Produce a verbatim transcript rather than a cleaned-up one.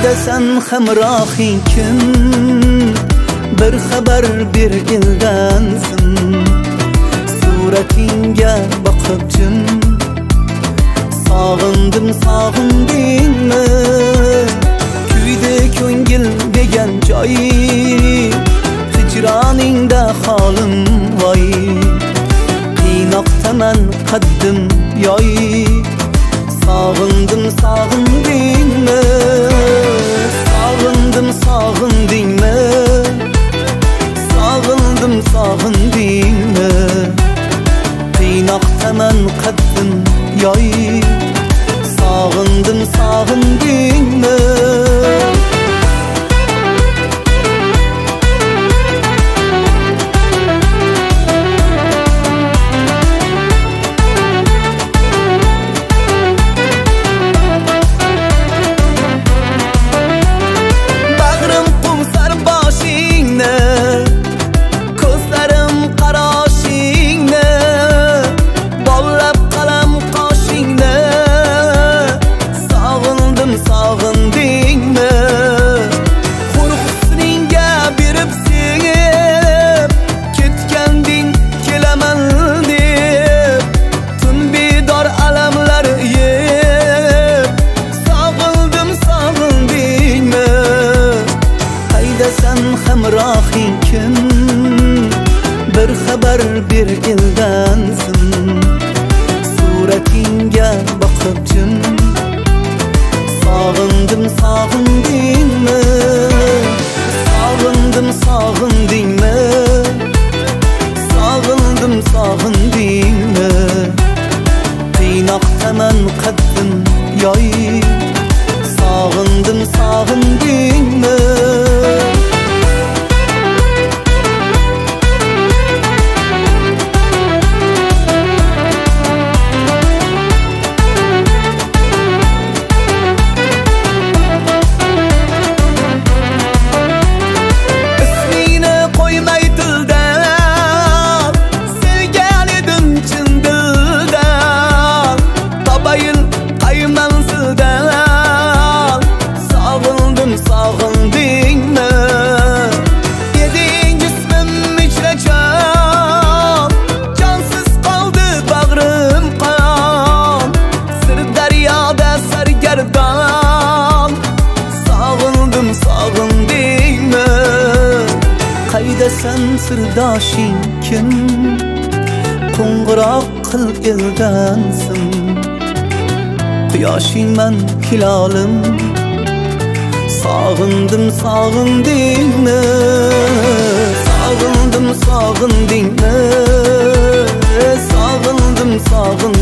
Sen hamrohing kim? Bir xabar bir eldansin. Suratingga boqib jim sog'indim sog'indingmi? Kuydi ko'ngil degan joy, hijroningda holim voy. Qiynoqdaman qaddim yoy, sog'indim sog'indingmi? Sağındım sağındingmi? Sağındım sağındingmi? Qiynoqdaman qaddim yoy, sağındım sağındingmi? Hamrohing kim? Bir xabar bir eldansin. Suratingga boqib jim sog'indim sog'indingmi? Sog'indim sog'indingmi? Sog'indim sog'indingmi? Qiynoqdaman qaddim yoy, sog'indim sog'indingmi? Sağındingmi? Yedin cismim içre can, cansız kaldı bağrım kan. Sır deryada sergerdan, sağındım sağındingmi? Qayda sen sirdoshing kim? Qo'ng'iroq qil eldansin. Quyoshingman hilolim, sağındım sağındingmi? Sağındım sağındingmi? Sağındım sağındingmi?